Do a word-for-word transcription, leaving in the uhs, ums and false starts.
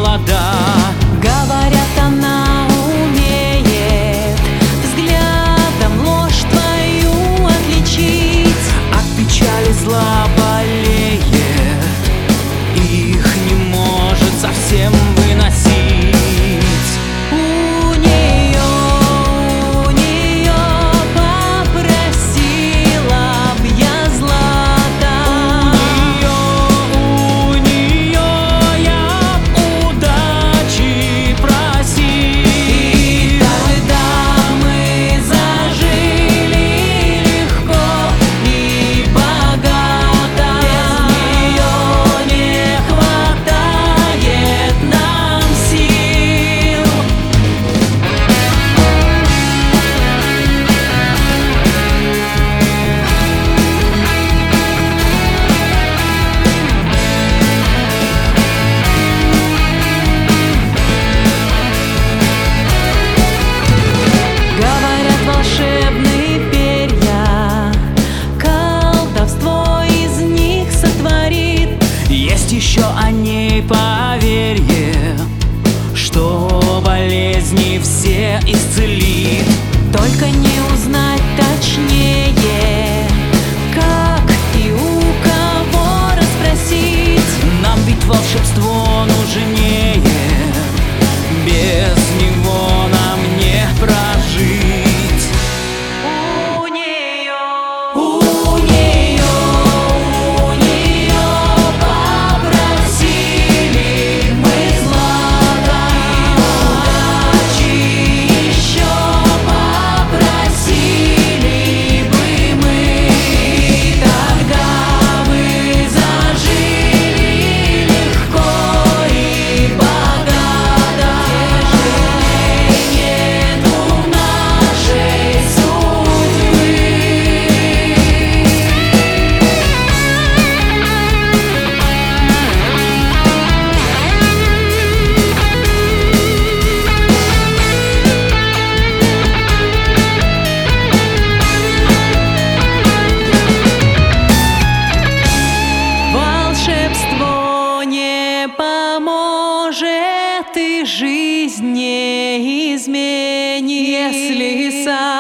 молода. Говорят, она умеет взглядом ложь твою отличить. От печали зла болеет, их не может совсем выносить. У нее, у нее попросила б я злата. У нее, у нее я удачи просил. И тогда мы зажили легко и богато. Без нее не хватает нам сил. Говорят, волшебные перья колдовство из них сотворит. Есть еще о ней поверье, что болезни все исцелит. Только не узнать точнее, как и у кого расспросить. Нам ведь волшебство нужнее, без него нам не прожить. У нее, у нее, у нее попросили мы злата и удачи еще попросили бы мы. И тогда мы зажили легко и богато. Тяжелей нету нашей судьбы. Волшебство не поможет и жизнь не изменит, если сам